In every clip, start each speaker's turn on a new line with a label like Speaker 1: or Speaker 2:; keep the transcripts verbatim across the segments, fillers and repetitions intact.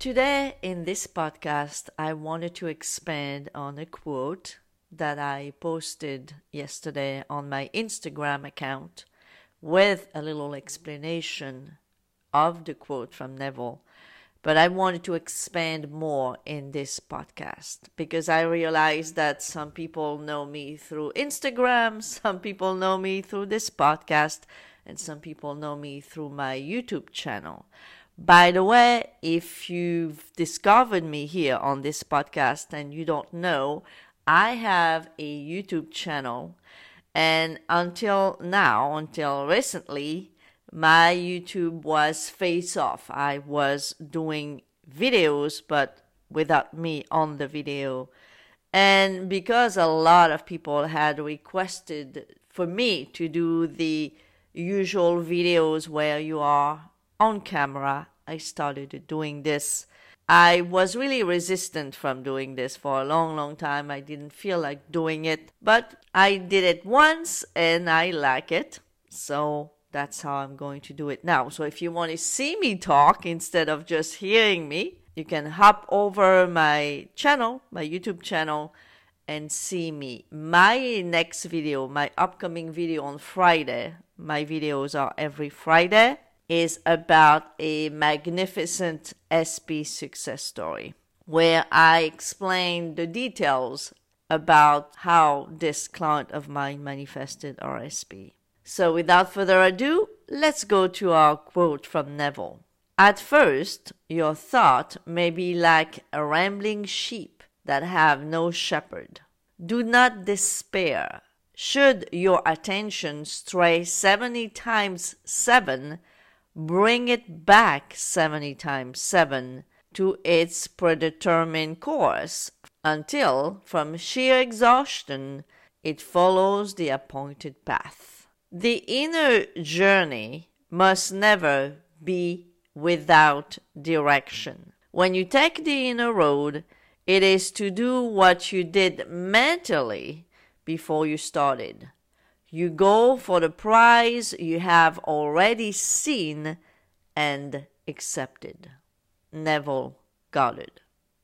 Speaker 1: today in this podcast, I wanted to expand on a quote that I posted yesterday on my Instagram account with a little explanation of the quote from Neville. But I wanted to expand more in this podcast because I realized that some people know me through Instagram, some people know me through this podcast, and some people know me through my YouTube channel. By the way, if you've discovered me here on this podcast and you don't know, I have a YouTube channel, and until now, until recently, my YouTube was face off. I was doing videos, but without me on the video. And because a lot of people had requested for me to do the usual videos where you are on camera, I started doing this. I was really resistant from doing this for a long, long time. I didn't feel like doing it, but I did it once and I like it. So that's how I'm going to do it now. So if you want to see me talk instead of just hearing me, you can hop over my channel, my YouTube channel, and see me. My next video, my upcoming video on Friday, my videos are every Friday, is about a magnificent S P success story where I explain the details about how this client of mine manifested R S P. So without further ado, let's go to our quote from Neville. At first, your thought may be like a rambling sheep that have no shepherd. Do not despair. Should your attention stray seventy times seven, bring it back seventy times seven to its predetermined course until, from sheer exhaustion, it follows the appointed path. The inner journey must never be without direction. When you take the inner road, it is to do what you did mentally before you started. You go for the prize you have already seen and accepted. Neville Goddard.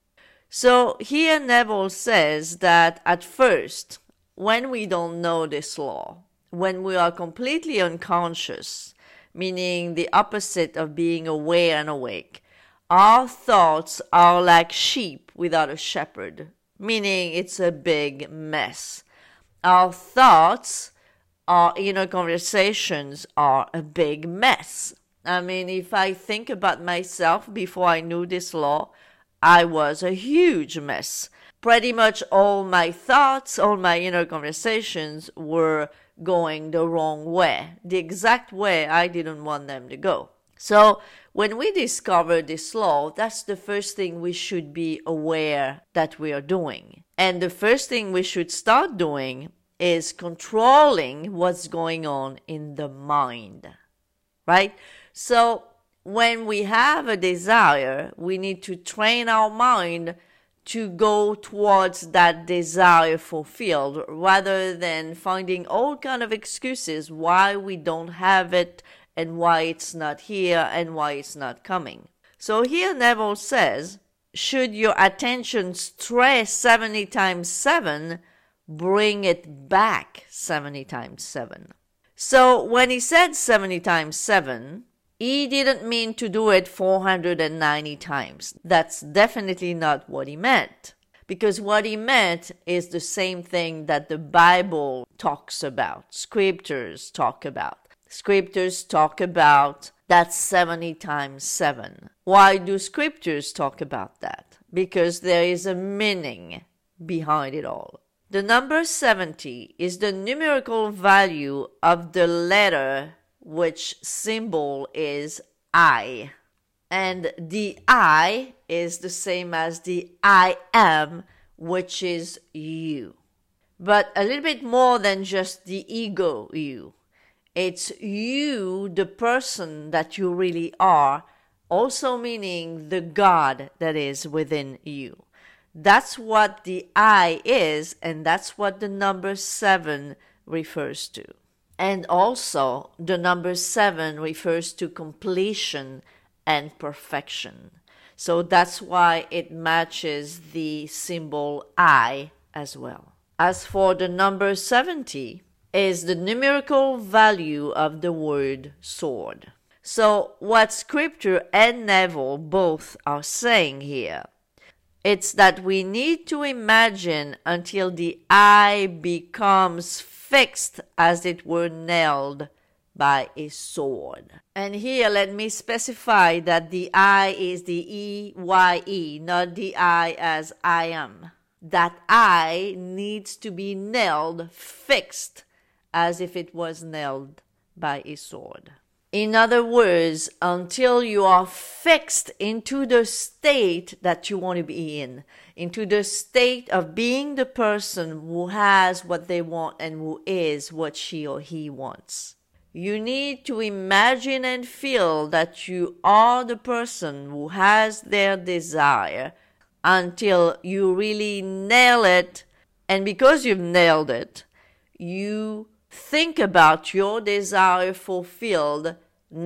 Speaker 1: So here Neville says that at first, when we don't know this law, when we are completely unconscious, meaning the opposite of being aware and awake, our thoughts are like sheep without a shepherd, meaning it's a big mess. Our thoughts, our inner conversations are a big mess. I mean, if I think about myself before I knew this law, I was a huge mess. Pretty much all my thoughts, all my inner conversations were going the wrong way, the exact way I didn't want them to go. So when we discover this law, that's the first thing we should be aware that we are doing. And the first thing we should start doing is controlling what's going on in the mind, right? So when we have a desire, we need to train our mind to go towards that desire fulfilled rather than finding all kind of excuses why we don't have it and why it's not here and why it's not coming. So here Neville says, should your attention stray seventy times seven, bring it back seventy times seven. So when he said seventy times seven, he didn't mean to do it four hundred ninety times. That's definitely not what he meant. Because what he meant is the same thing that the Bible talks about, scriptures talk about. Scriptures talk about that seventy times seven. Why do scriptures talk about that? Because there is a meaning behind it all. The number seventy is the numerical value of the letter which symbol is I. And the I is the same as the I am, which is you. But a little bit more than just the ego you. It's you, the person that you really are, also meaning the God that is within you. That's what the I is, and that's what the number seven refers to. And also, the number seven refers to completion and perfection. So that's why it matches the symbol I as well. As for the number seventy, is the numerical value of the word sword. So what Scripture and Neville both are saying here, it's that we need to imagine until the I becomes fixed as it were nailed by a sword. And here let me specify that the I is the E Y E, not the I as I am. That I needs to be nailed, fixed, as if it was nailed by a sword. In other words, until you are fixed into the state that you want to be in, into the state of being the person who has what they want and who is what she or he wants. You need to imagine and feel that you are the person who has their desire until you really nail it. And because you've nailed it, you think about your desire fulfilled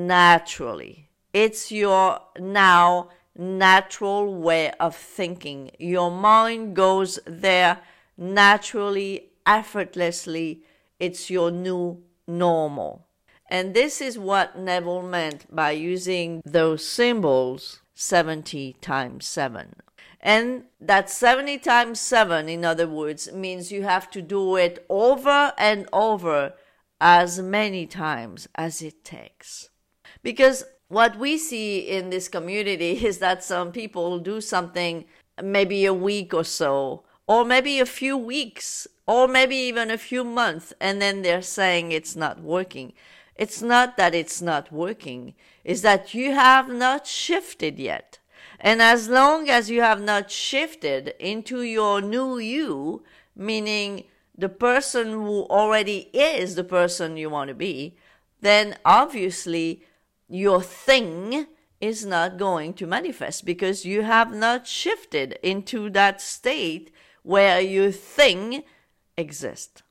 Speaker 1: naturally. It's your now natural way of thinking. Your mind goes there naturally, effortlessly. It's your new normal. And this is what Neville meant by using those symbols seventy times seven. And that seventy times seven, in other words, means you have to do it over and over as many times as it takes. Because what we see in this community is that some people do something maybe a week or so, or maybe a few weeks, or maybe even a few months, and then they're saying it's not working. It's not that it's not working, it's that you have not shifted yet. And as long as you have not shifted into your new you, meaning the person who already is the person you want to be, then obviously your thing is not going to manifest because you have not shifted into that state where your thing exists.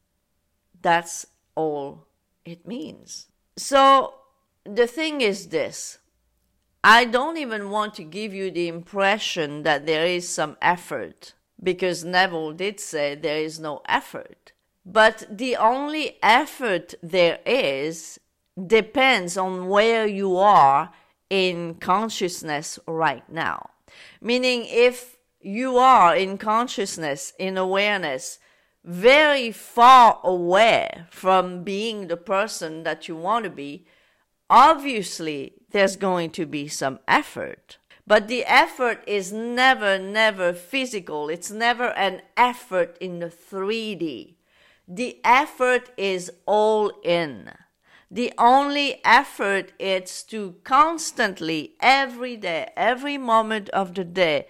Speaker 1: That's all it means. So the thing is this. I don't even want to give you the impression that there is some effort, because Neville did say there is no effort. But the only effort there is depends on where you are in consciousness right now. Meaning if you are in consciousness, in awareness, very far away from being the person that you want to be, obviously there's going to be some effort. But the effort is never, never physical. It's never an effort in the three D. The effort is all in. The only effort is to constantly, every day, every moment of the day,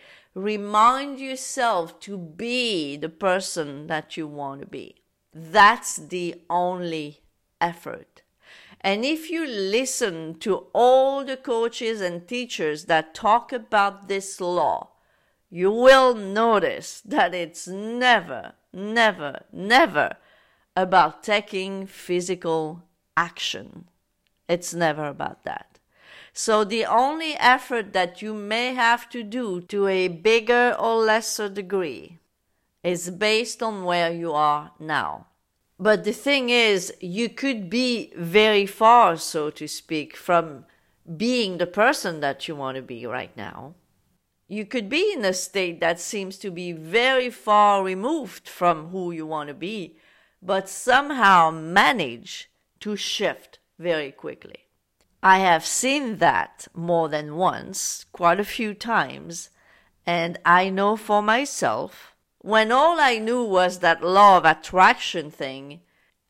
Speaker 1: remind yourself to be the person that you want to be. That's the only effort. And if you listen to all the coaches and teachers that talk about this law, you will notice that it's never, never, never about taking physical action. It's never about that. So the only effort that you may have to do to a bigger or lesser degree is based on where you are now. But the thing is, you could be very far, so to speak, from being the person that you want to be right now. You could be in a state that seems to be very far removed from who you want to be, but somehow manage to shift very quickly. I have seen that more than once, quite a few times, and I know for myself, when all I knew was that law of attraction thing,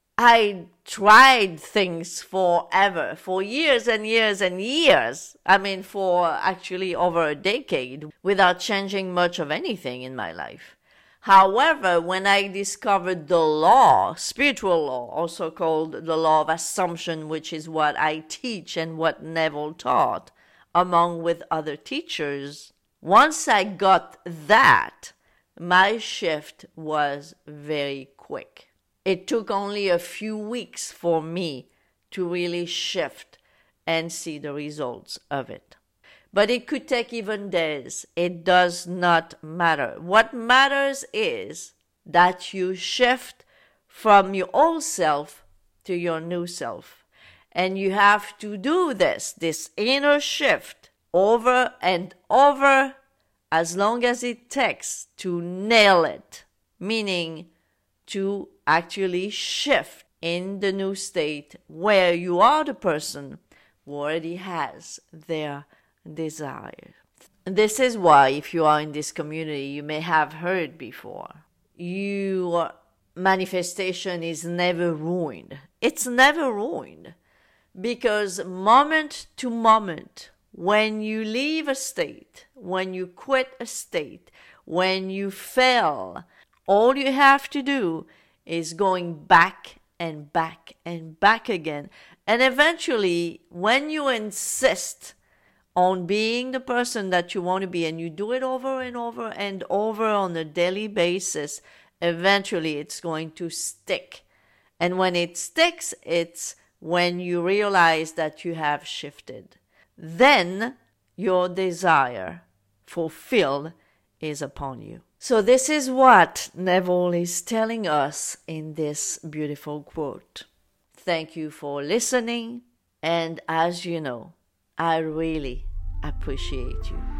Speaker 1: I tried things forever, for years and years and years. I mean, for actually over a decade, without changing much of anything in my life. However, when I discovered the law, spiritual law, also called the law of assumption, which is what I teach and what Neville taught, among with other teachers, once I got that, my shift was very quick. It took only a few weeks for me to really shift and see the results of it. But it could take even days. It does not matter. What matters is that you shift from your old self to your new self. And you have to do this, this inner shift, over and over, as long as it takes to nail it. Meaning to actually shift in the new state where you are the person who already has their desire. This is why, if you are in this community, you may have heard before, your manifestation is never ruined. It's never ruined. Because moment to moment, when you leave a state, when you quit a state, when you fail, all you have to do is going back and back and back again. And eventually, when you insist on being the person that you want to be, and you do it over and over and over on a daily basis, eventually it's going to stick. And when it sticks, it's when you realize that you have shifted. Then your desire fulfilled is upon you. So this is what Neville is telling us in this beautiful quote. Thank you for listening. And as you know, I really appreciate you.